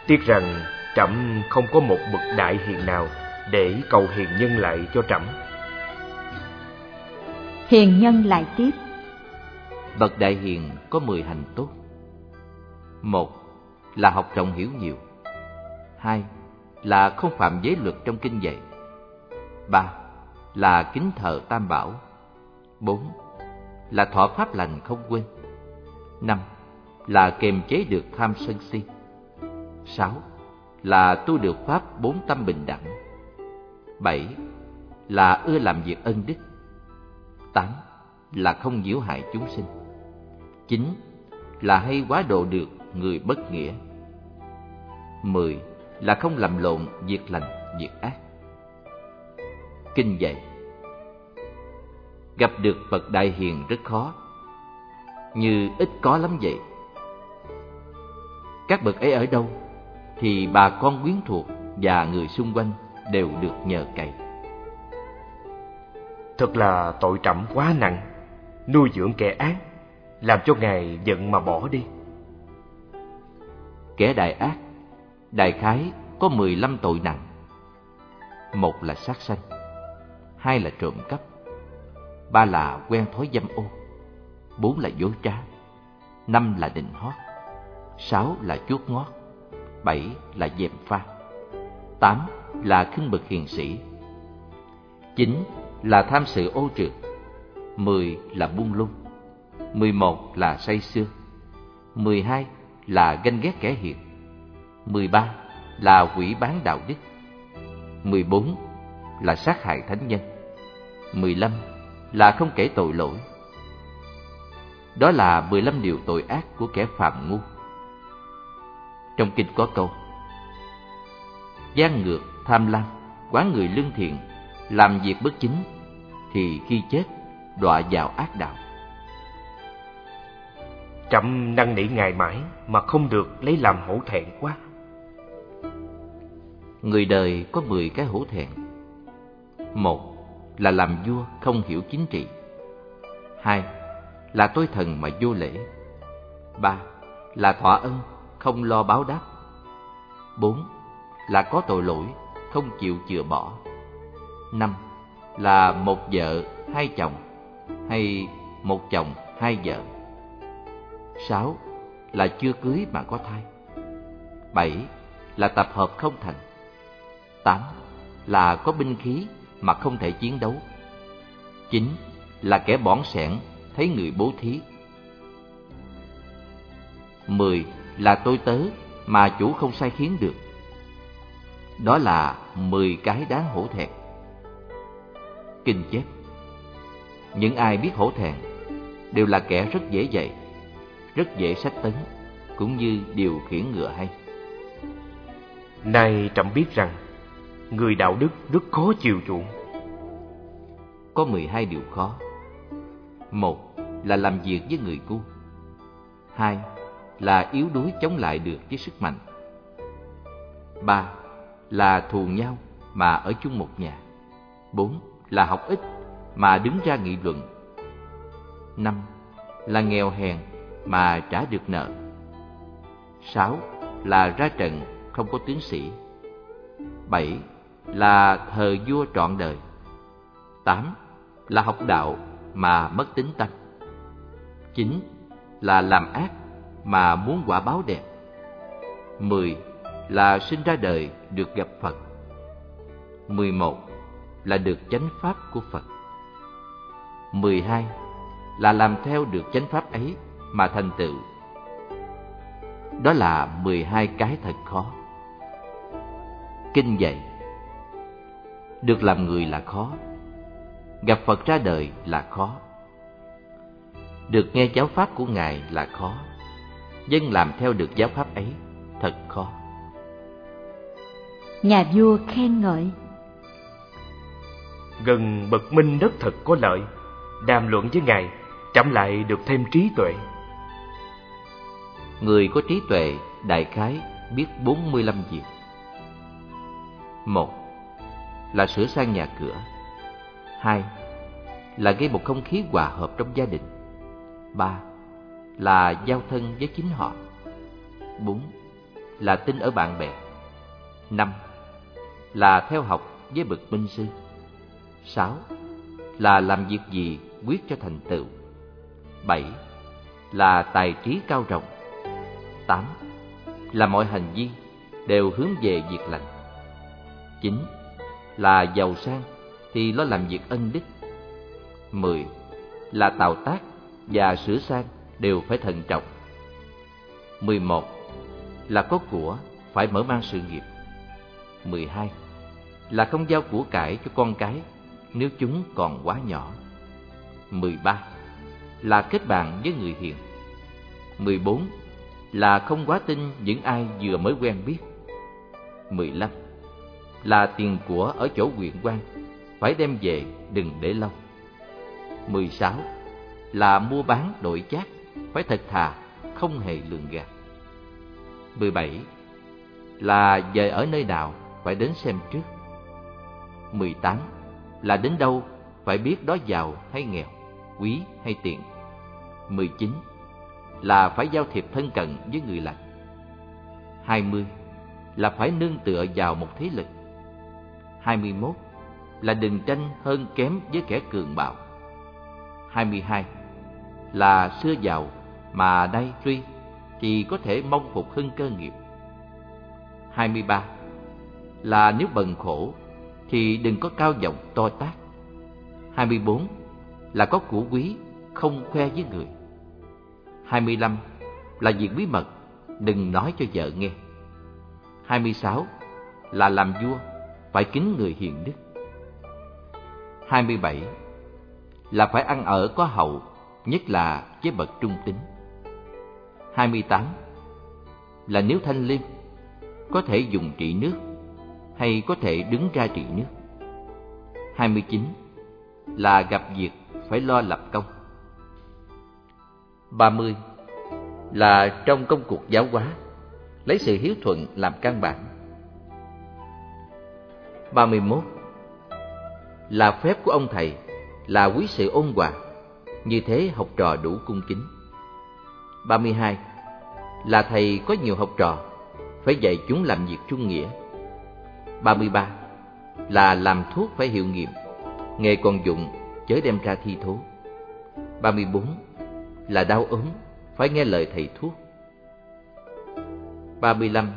Tiếc rằng trẫm không có một bậc đại hiền nào để cầu hiền nhân lại cho trẫm. Hiền nhân lại tiếp: Bậc đại hiền có 10 hành tốt. 1. Là học rộng hiểu nhiều. 2. Là không phạm giới luật trong kinh dạy. 3. Là kính thờ Tam Bảo. 4. Là thọ pháp lành không quên. 5. Là kiềm chế được tham sân si. 6. Là tu được pháp 4 tâm bình đẳng. 7. Là ưa làm việc ân đức. 8. Là không nhiễu hại chúng sinh. 9. Là hay quá độ được người bất nghĩa. 10. Là không làm lộn việc lành, việc ác. Kinh dạy: gặp được bậc đại hiền rất khó, như ít có lắm vậy. Các bậc ấy ở đâu thì bà con quyến thuộc và người xung quanh đều được nhờ cậy. Thật là tội trẫm quá nặng, nuôi dưỡng kẻ ác, làm cho ngài giận mà bỏ đi. Kẻ đại ác đại khái có 15 tội nặng. 1 là sát sanh, 2 là trộm cắp, 3 là quen thói dâm ô, 4 là dối trá, 5 là nịnh hót, 6 là chuốt ngót, 7 là gièm pha, 8 là khinh bực hiền sĩ, 9 là tham sự ô trượt, 10 là buông lung, 11 là say sưa, 12 là ganh ghét kẻ hiền, 13 là hủy bán đạo đức, 14 là sát hại thánh nhân, 15 là không kể tội lỗi. Đó là 15 điều tội ác của kẻ phàm ngu. Trong kinh có câu: gian ngược, tham lam, quán người lương thiện, làm việc bất chính, thì khi chết đọa vào ác đạo. Trẫm năn nỉ ngài mãi mà không được lấy làm hổ thẹn quá. Người đời có 10 cái hổ thẹn. 1 là làm vua không hiểu chính trị. 2 là tôi thần mà vô lễ. 3 là thọ ân không lo báo đáp. 4 là có tội lỗi không chịu chừa bỏ. 5 là một vợ hai chồng hay một chồng hai vợ. 6 là chưa cưới mà có thai. 7 là tập hợp không thành. 8 là có binh khí mà không thể chiến đấu. 9 là kẻ bỏn sẻn thấy người bố thí. 10 là tôi tớ mà chủ không sai khiến được. Đó là 10 cái đáng hổ thẹn. Kinh chép: những ai biết hổ thẹn đều là kẻ rất dễ dạy, rất dễ sách tấn, cũng như điều khiển ngựa hay. Nay trẫm biết rằng người đạo đức rất khó chiều chuộng. Có 12 điều khó. 1 là làm việc với người ngu. 2 là yếu đuối chống lại được với sức mạnh. 3 là thù nhau mà ở chung một nhà. 4 là học ít mà đứng ra nghị luận. 5 là nghèo hèn mà trả được nợ. 6 là ra trận không có tướng sĩ. 7 là thờ vua trọn đời. 8 là học đạo mà mất tính tâm. 9 là làm ác mà muốn quả báo đẹp. 10 là sinh ra đời được gặp Phật. 11 là được chánh pháp của Phật. 12 là làm theo được chánh pháp ấy mà thành tựu. Đó là 12 cái thật khó. Kinh dạy: được làm người là khó, gặp Phật ra đời là khó, được nghe giáo pháp của Ngài là khó, dân làm theo được giáo pháp ấy thật khó. Nhà vua khen ngợi: Gần bậc minh đất thật có lợi, đàm luận với ngài trẫm lại được thêm trí tuệ. Người có trí tuệ đại khái biết 45 việc. 1 là sửa sang nhà cửa. 2 là gây một không khí hòa hợp trong gia đình. 3 là giao thân với chính họ. 4 là tin ở bạn bè. 5. Là theo học với bậc minh sư. 6. Là làm việc gì quyết cho thành tựu. 7. Là tài trí cao rộng. 8. Là mọi hành vi đều hướng về việc lành. 9. Là giàu sang thì lo làm việc ân đức. 10. Là tạo tác và sửa sang đều phải thận trọng. 11. Là có của phải mở mang sự nghiệp. 12. Là không giao của cải cho con cái nếu chúng còn quá nhỏ. 13. Là kết bạn với người hiền. 14. Là không quá tin những ai vừa mới quen biết. 15. Là tiền của ở chỗ quyền quan phải đem về, đừng để lâu. 16. Là mua bán đổi chác phải thật thà, không hề lường gạt. 17. Là về ở nơi nào phải đến xem trước. 18. Là đến đâu phải biết đó giàu hay nghèo, quý hay tiện. 19. Là phải giao thiệp thân cận với người lành. 20. Là phải nương tựa vào một thế lực. 21. Là đừng tranh hơn kém với kẻ cường bạo. 22. Là xưa giàu mà nay suy thì có thể mong phục hưng cơ nghiệp. 23. Là nếu bần khổ thì đừng có cao vọng to tát. 24. Là có của quý không khoe với người. 25. Là việc bí mật đừng nói cho vợ nghe. 26. Là làm vua phải kính người hiền đức. 27. Là phải ăn ở có hậu, nhất là với bậc trung tín. 28. Là nếu thanh liêm có thể dùng trị nước hay có thể đứng ra trị nước. 29. Là gặp việc phải lo lập công. 30. Là trong công cuộc giáo hóa lấy sự hiếu thuận làm căn bản. 31. Là phép của ông thầy là quý sự ôn hòa, như thế học trò đủ cung kính. 32. Là thầy có nhiều học trò phải dạy chúng làm việc trung nghĩa. 33. Là làm thuốc phải hiệu nghiệm, nghề còn dụng chớ đem ra thi thố. 34. Là đau ốm phải nghe lời thầy thuốc. 35.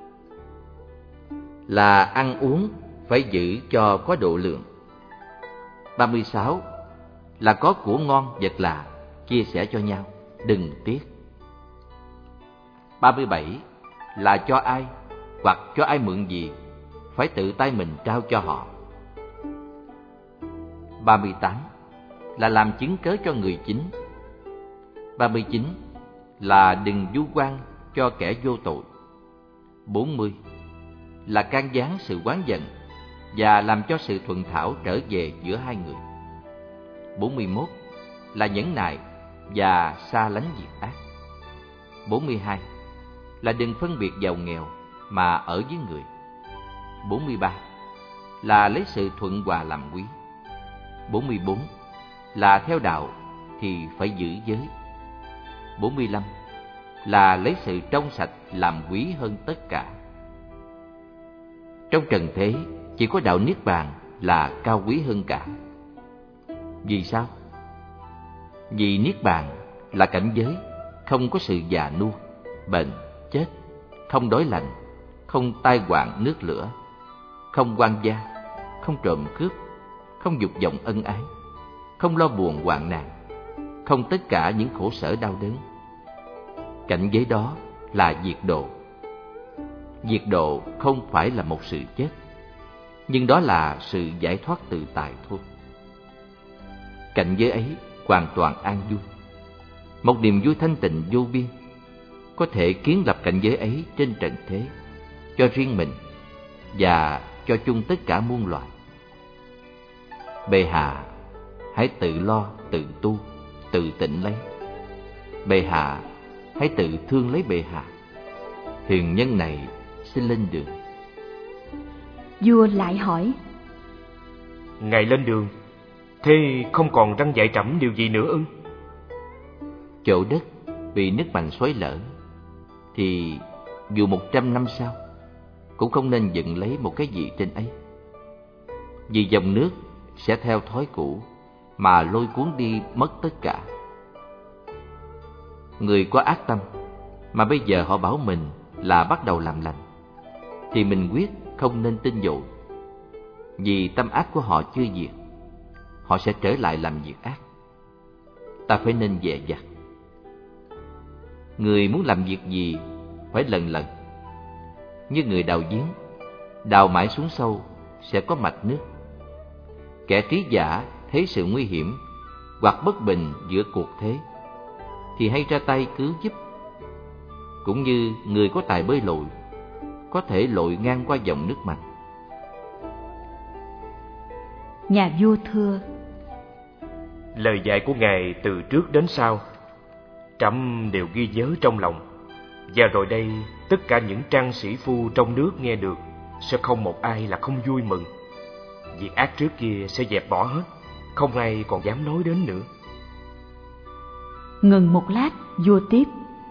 Là ăn uống phải giữ cho có độ lượng. 36. Là có của ngon vật lạ chia sẻ cho nhau, đừng tiếc. 37. Là cho ai hoặc cho ai mượn gì phải tự tay mình trao cho họ. 38. Là làm chứng cớ cho người chính. 39. Là đừng vu oan cho kẻ vô tội. 40. Là can gián sự oán giận và làm cho sự thuận thảo trở về giữa hai người. 41. Là nhẫn nại và xa lánh việc ác. 42. Là đừng phân biệt giàu nghèo mà ở với người. 43. Là lấy sự thuận hòa làm quý. 44. Là theo đạo thì phải giữ giới. 45. Là lấy sự trong sạch làm quý hơn tất cả. Trong trần thế chỉ có đạo Niết Bàn là cao quý hơn cả. Vì sao? Vì Niết Bàn là cảnh giới không có sự già nua, bệnh, chết, không đói lạnh, không tai họa nước lửa, không oan gia, không trộm cướp, không dục vọng ân ái, không lo buồn hoạn nạn, không tất cả những khổ sở đau đớn. Cảnh giới đó là diệt độ. Diệt độ không phải là một sự chết, nhưng đó là sự giải thoát tự tại thôi. Cảnh giới ấy hoàn toàn an vui, một niềm vui thanh tịnh vô biên. Có thể kiến lập cảnh giới ấy trên trần thế, cho riêng mình và cho chung tất cả muôn loài. Bệ hạ, hãy tự lo, tự tu, tự tịnh lấy. Bệ hạ, hãy tự thương lấy bệ hạ. Hiền nhân này xin lên đường. Vua lại hỏi: Ngài lên đường, thế không còn răn dạy trẫm điều gì nữa ư? Chỗ đất bị nước mạnh xói lở thì dù 100 năm sau cũng không nên dựng lấy một cái gì trên ấy. Vì dòng nước sẽ theo thói cũ mà lôi cuốn đi mất tất cả. Người có ác tâm mà bây giờ họ bảo mình là bắt đầu làm lành, thì mình quyết không nên tin vội. Vì tâm ác của họ chưa diệt, họ sẽ trở lại làm việc ác. Ta phải nên dè dặt. Người muốn làm việc gì phải lần lần. Như người đào giếng, đào mãi xuống sâu sẽ có mạch nước. Kẻ trí giả thấy sự nguy hiểm hoặc bất bình giữa cuộc thế thì hay ra tay cứu giúp. Cũng như người có tài bơi lội có thể lội ngang qua dòng nước mạnh. Nhà vua thưa: Lời dạy của Ngài từ trước đến sau, trẫm đều ghi nhớ trong lòng. Và rồi đây, tất cả những trang sĩ phu trong nước nghe được, sẽ không một ai là không vui mừng. Việc ác trước kia sẽ dẹp bỏ hết, không ai còn dám nói đến nữa. Ngừng một lát, vua tiếp: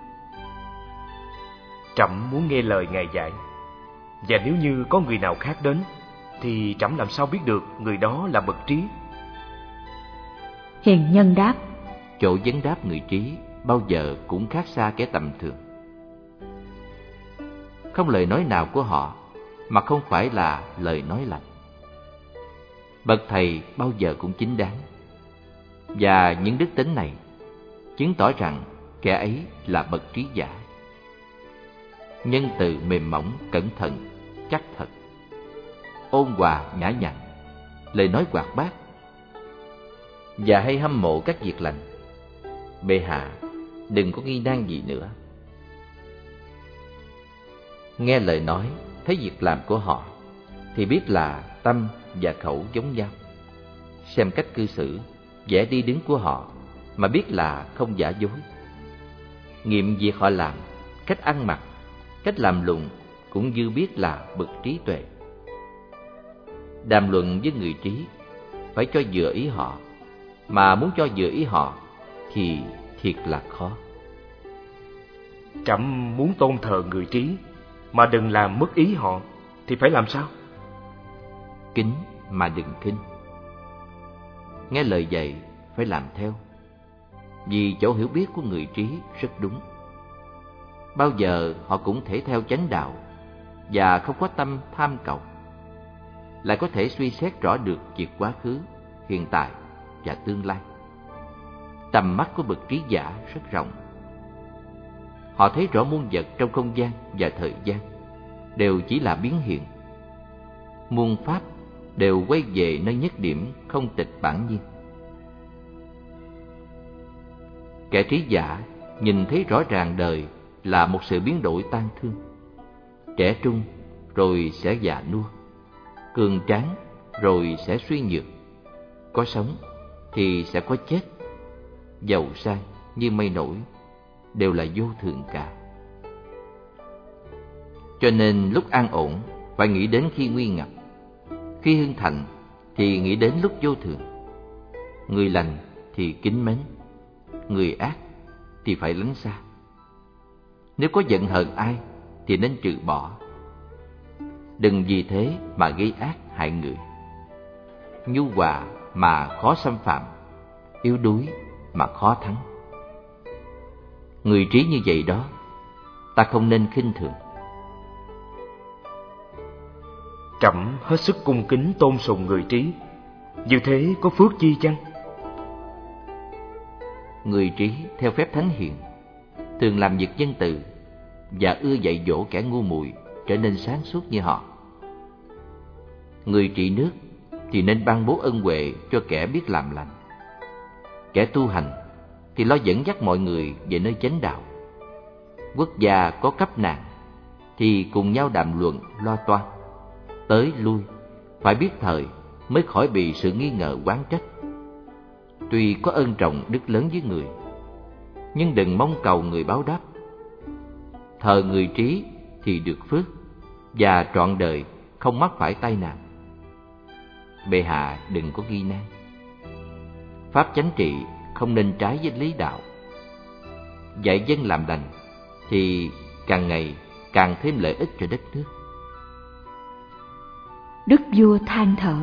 Trẫm muốn nghe lời Ngài dạy. Và nếu như có người nào khác đến, thì trẫm làm sao biết được người đó là bậc trí? Hiền nhân đáp: Chỗ vấn đáp người trí bao giờ cũng khác xa kẻ tầm thường. Không lời nói nào của họ mà không phải là lời nói lành. Bậc thầy bao giờ cũng chính đáng. Và những đức tính này chứng tỏ rằng kẻ ấy là bậc trí giả. Nhân từ mềm mỏng, cẩn thận, chắc thật, ôn hòa nhã nhặn, lời nói hoạt bát, và hay hâm mộ các việc lành. Bệ hạ đừng có nghi nan gì nữa. Nghe lời nói, thấy việc làm của họ thì biết là tâm và khẩu giống nhau. Xem cách cư xử, vẻ đi đứng của họ mà biết là không giả dối. Nghiệm việc họ làm, cách ăn mặc, cách làm lụng cũng như biết là bậc trí tuệ. Đàm luận với người trí phải cho vừa ý họ, mà muốn cho vừa ý họ thì thiệt là khó. Trẫm muốn tôn thờ người trí mà đừng làm mất ý họ, thì phải làm sao? Kính mà đừng khinh. Nghe lời dạy phải làm theo. Vì chỗ hiểu biết của người trí rất đúng. Bao giờ họ cũng thể theo chánh đạo và không có tâm tham cầu, lại có thể suy xét rõ được việc quá khứ, hiện tại và tương lai. Tầm mắt của bậc trí giả rất rộng. Họ thấy rõ muôn vật trong không gian và thời gian đều chỉ là biến hiện. Muôn pháp đều quay về nơi nhất điểm không tịch bản nhiên. Kẻ trí giả nhìn thấy rõ ràng đời là một sự biến đổi tan thương. Trẻ trung rồi sẽ già nua, cường tráng rồi sẽ suy nhược. Có sống thì sẽ có chết. Giàu sang như mây nổi đều là vô thường cả. Cho nên lúc an ổn phải nghĩ đến khi nguy ngập, khi hưng thịnh thì nghĩ đến lúc vô thường. Người lành thì kính mến, người ác thì phải lánh xa. Nếu có giận hờn ai thì nên trừ bỏ. Đừng vì thế mà gây ác hại người. Nhu hòa mà khó xâm phạm, yếu đuối mà khó thắng. Người trí như vậy đó, ta không nên khinh thường. Trẫm hết sức cung kính tôn sùng người trí. Như thế có phước chi chăng? Người trí theo phép thánh hiền thường làm việc nhân từ và ưa dạy dỗ kẻ ngu muội trở nên sáng suốt như họ. Người trị nước thì nên ban bố ân huệ cho kẻ biết làm lành. Kẻ tu hành thì lo dẫn dắt mọi người về nơi chánh đạo. Quốc gia có cấp nạn thì cùng nhau đàm luận lo toan, tới lui phải biết thời mới khỏi bị sự nghi ngờ oán trách. Tuy có ơn trọng đức lớn với người, nhưng đừng mong cầu người báo đáp. Thờ người trí thì được phước và trọn đời không mắc phải tai nạn. Bệ hạ đừng có nghi nan. Pháp chánh trị không nên trái với lý đạo. Dạy dân làm lành thì càng ngày càng thêm lợi ích cho đất nước. Đức vua than thở.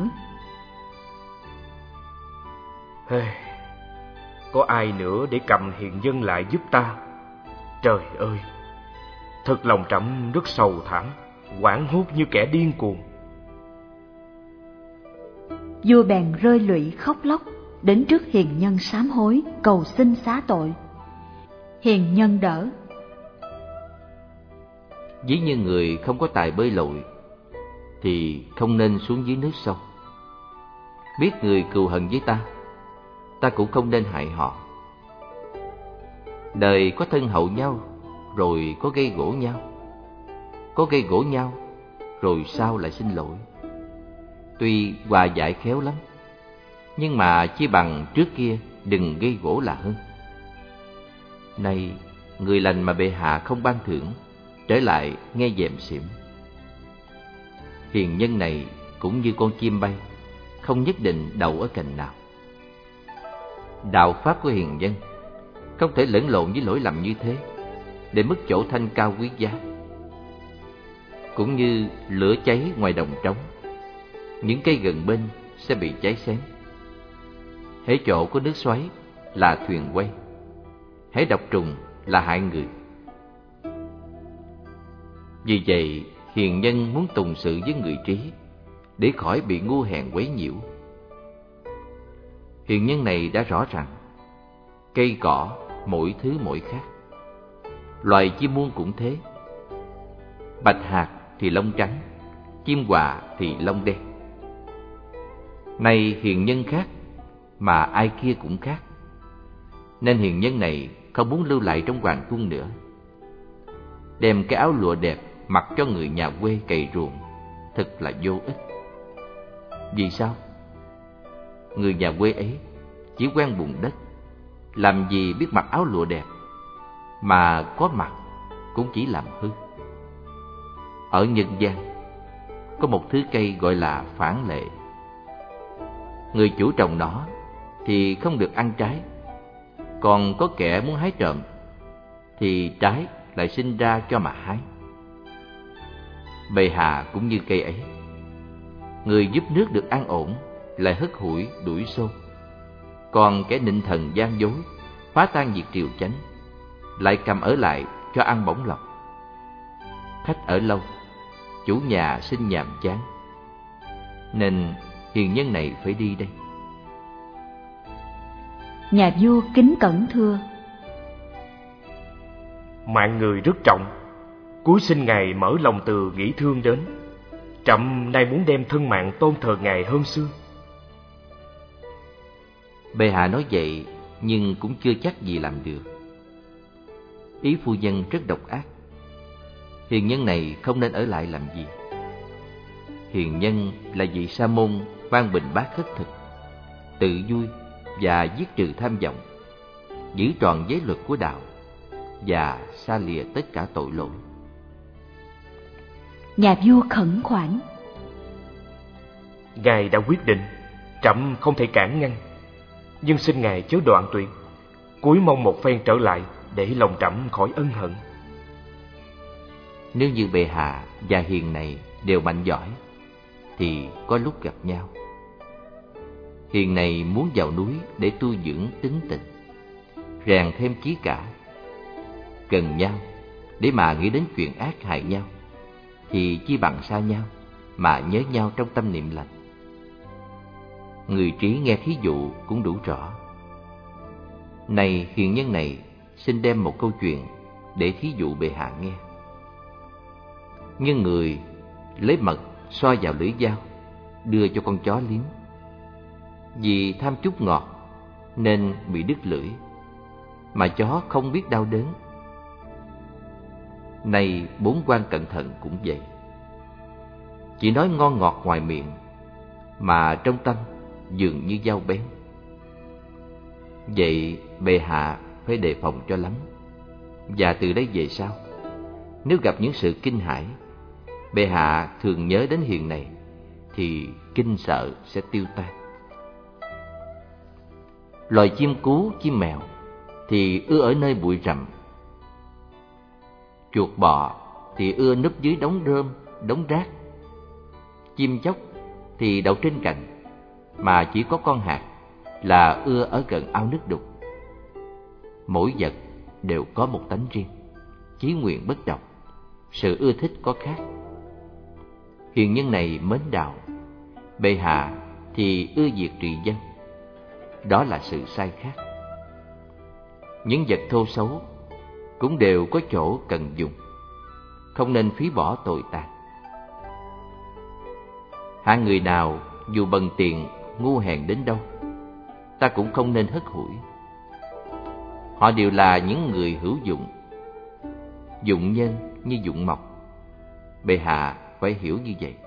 Có ai nữa để cầm hiền nhân lại giúp ta? Trời ơi, thật lòng trẫm rất sầu thảm, hoảng hốt như kẻ điên cuồng. Vua bèn rơi lụy khóc lóc, đến trước hiền nhân sám hối, cầu xin xá tội. Hiền nhân đỡ. Ví như người không có tài bơi lội thì không nên xuống dưới nước sâu. Biết người cừu hận với ta cũng không nên hại họ. Đời có thân hậu nhau, rồi có gây gổ nhau. Có gây gổ nhau, rồi sau lại xin lỗi. Tuy hòa giải khéo lắm, nhưng mà chỉ bằng trước kia đừng gây gổ là hơn. Nay người lành mà bệ hạ không ban thưởng, trở lại nghe dèm xỉm. Hiền nhân này cũng như con chim bay, không nhất định đậu ở cành nào. Đạo pháp của hiền nhân không thể lẫn lộn với lỗi lầm như thế, để mất chỗ thanh cao quý giá. Cũng như lửa cháy ngoài đồng trống, những cây gần bên sẽ bị cháy xém. Hễ chỗ có nước xoáy là thuyền quay, hễ độc trùng là hại người. Vì vậy, hiền nhân muốn tùng sự với người trí, để khỏi bị ngu hèn quấy nhiễu. Hiền nhân này đã rõ rằng, cây cỏ mỗi thứ mỗi khác, loài chim muôn cũng thế. Bạch hạc thì lông trắng, chim quạ thì lông đen. Nay hiền nhân khác, mà ai kia cũng khác, nên hiền nhân này không muốn lưu lại trong hoàng cung nữa. Đem cái áo lụa đẹp mặc cho người nhà quê cày ruộng, thật là vô ích. Vì sao? Người nhà quê ấy chỉ quen bùn đất, làm gì biết mặc áo lụa đẹp, mà có mặc cũng chỉ làm hư. Ở nhân gian có một thứ cây gọi là phản lệ. Người chủ trồng nó thì không được ăn trái, còn có kẻ muốn hái trộm thì trái lại sinh ra cho mà hái. Bệ hạ cũng như cây ấy. Người giúp nước được an ổn lại hất hủi đuổi xô, còn kẻ nịnh thần gian dối, phá tan việc triều chánh, lại cầm ở lại cho ăn bổng lộc. Khách ở lâu, chủ nhà sinh nhàm chán, nên hiền nhân này phải đi đây. Nhà vua kính cẩn thưa. Mạng người rất trọng, cúi xin ngài mở lòng từ nghĩ thương đến. Trẫm nay muốn đem thân mạng tôn thờ ngài hơn xưa. Bệ hạ nói vậy, nhưng cũng chưa chắc gì làm được. Ý phu nhân rất độc ác. Hiền nhân này không nên ở lại làm gì. Hiền nhân là vị sa môn văn bình bát khất thực, tự vui và giết trừ tham vọng, giữ trọn giới luật của đạo và xa lìa tất cả tội lỗi. Nhà vua khẩn khoản. Ngài đã quyết định, trẫm không thể cản ngăn, nhưng xin ngài chớ đoạn tuyệt, cúi mong một phen trở lại để lòng trẫm khỏi ân hận. Nếu như bệ hạ và hiền này đều mạnh giỏi, thì có lúc gặp nhau. Hiền này muốn vào núi để tu dưỡng tính tình, rèn thêm chí cả. Gần nhau để mà nghĩ đến chuyện ác hại nhau, thì chi bằng xa nhau mà nhớ nhau trong tâm niệm lành. Người trí nghe thí dụ cũng đủ rõ. Này hiền nhân này, xin đem một câu chuyện để thí dụ bệ hạ nghe. Như người lấy mật xoa vào lưỡi dao, đưa cho con chó liếm. Vì tham chút ngọt nên bị đứt lưỡi, mà chó không biết đau đớn. Này bốn quan cẩn thận cũng vậy. Chỉ nói ngon ngọt ngoài miệng, mà trong tâm dường như dao bén. Vậy bệ hạ phải đề phòng cho lắm. Và từ đây về sau, nếu gặp những sự kinh hãi, bệ hạ thường nhớ đến hiền này, thì kinh sợ sẽ tiêu tan. Loài chim cú, chim mèo thì ưa ở nơi bụi rậm. Chuột bọ thì ưa núp dưới đống rơm, đống rác. Chim chóc thì đậu trên cành, mà chỉ có con hạt là ưa ở gần ao nước đục. Mỗi vật đều có một tánh riêng, chí nguyện bất đồng, sự ưa thích có khác. Hiền nhân này mến đạo, bệ hạ thì ưa việc trị dân. Đó là sự sai khác. Những vật thô xấu cũng đều có chỗ cần dùng, không nên phí bỏ tồi tàn. Hạng người nào dù bần tiền ngu hèn đến đâu, ta cũng không nên hất hủi. Họ đều là những người hữu dụng, dụng nhân như dụng mộc. Bệ hạ phải hiểu như vậy.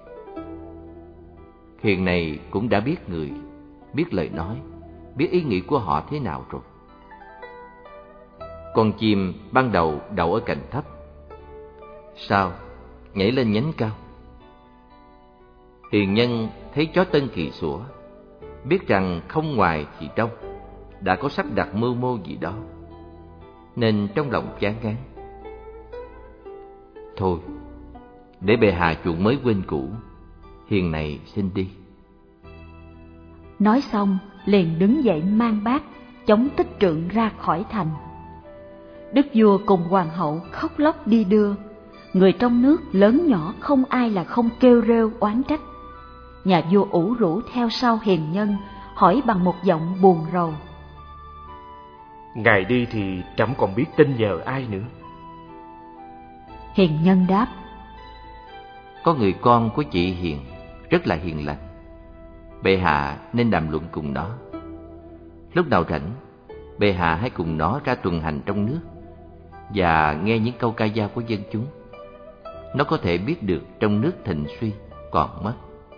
Hiền này cũng đã biết người, biết lời nói, biết ý nghĩ của họ thế nào rồi. Con chim ban đầu đậu ở cành thấp, sau nhảy lên nhánh cao. Hiền nhân thấy chó Tân Kỳ sủa, biết rằng không ngoài thì trong đã có sắp đặt mưu mô gì đó, nên trong lòng chán ngán. Thôi, để bệ hạ chuộng mới quên cũ, hiền này xin đi. Nói xong liền đứng dậy mang bát chống Tích Trượng ra khỏi thành. Đức vua cùng hoàng hậu khóc lóc đi đưa. Người trong nước lớn nhỏ không ai là không kêu rêu oán trách. Nhà vua ủ rũ theo sau hiền nhân, hỏi bằng một giọng buồn rầu: Ngài đi thì trẫm còn biết tin nhờ ai nữa? Hiền nhân đáp: Có người con của chị Hiền rất là hiền lành, bệ hạ nên đàm luận cùng nó. Lúc nào rảnh, bệ hạ hãy cùng nó ra tuần hành trong nước và nghe những câu ca dao của dân chúng. Nó có thể biết được trong nước thịnh suy còn mất.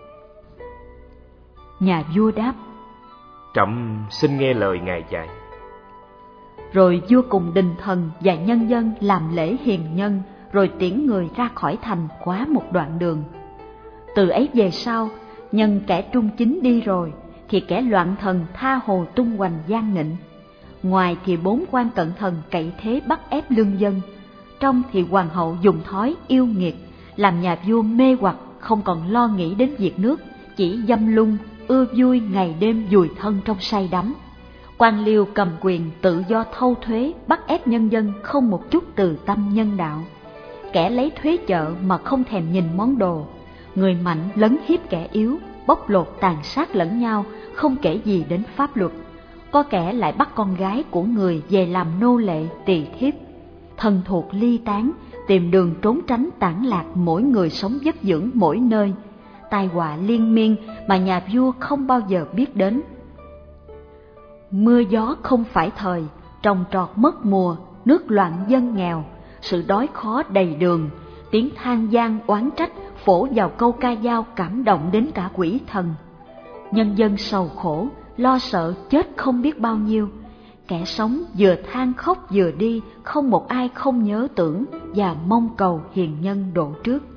Nhà vua đáp: Trẫm xin nghe lời ngài dạy. Rồi vua cùng đình thần và nhân dân làm lễ hiền nhân, rồi tiễn người ra khỏi thành quá một đoạn đường. Từ ấy về sau, nhân kẻ trung chính đi rồi, thì kẻ loạn thần tha hồ tung hoành gian nịnh. Ngoài thì 4 quan cận thần cậy thế bắt ép lương dân, trong thì hoàng hậu dùng thói yêu nghiệt, làm nhà vua mê hoặc không còn lo nghĩ đến việc nước, chỉ dâm lung, ưa vui ngày đêm vùi thân trong say đắm. Quan liêu cầm quyền tự do thâu thuế, bắt ép nhân dân không một chút từ tâm nhân đạo. Kẻ lấy thuế chợ mà không thèm nhìn món đồ, người mạnh lấn hiếp kẻ yếu, bóc lột tàn sát lẫn nhau, không kể gì đến pháp luật. Có kẻ lại bắt con gái của người về làm nô lệ tỳ thiếp. Thần thuộc ly tán, tìm đường trốn tránh tản lạc, mỗi người sống vất vưởng mỗi nơi. Tai họa liên miên mà nhà vua không bao giờ biết đến. Mưa gió không phải thời, trồng trọt mất mùa, nước loạn dân nghèo, sự đói khó đầy đường, tiếng than gian oán trách phổ vào câu ca dao cảm động đến cả quỷ thần. Nhân dân sầu khổ, lo sợ chết không biết bao nhiêu. Kẻ sống vừa than khóc vừa đi, không một ai không nhớ tưởng và mong cầu hiền nhân độ trước.